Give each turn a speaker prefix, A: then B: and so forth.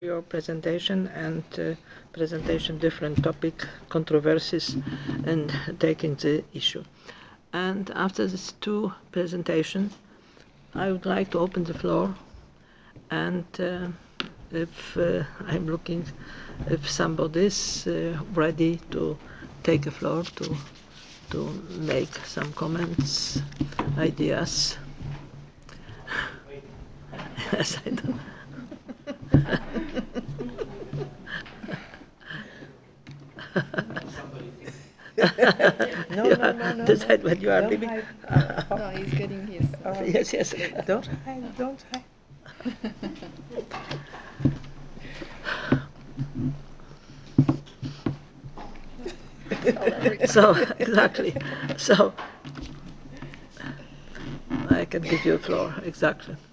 A: your presentation and presentation different topic controversies and taking the issue. And after these two presentations, I would like to open the floor. And if I'm looking, if somebody is ready to take the floor to make some comments, ideas. Yes, I don't.
B: No.
A: Decide when you are
B: Don't
A: leaving.
B: hide.
C: No, he's getting his.
A: Yes, yes.
B: Don't hide. Don't hide.
A: So exactly. So I can give you a floor exactly.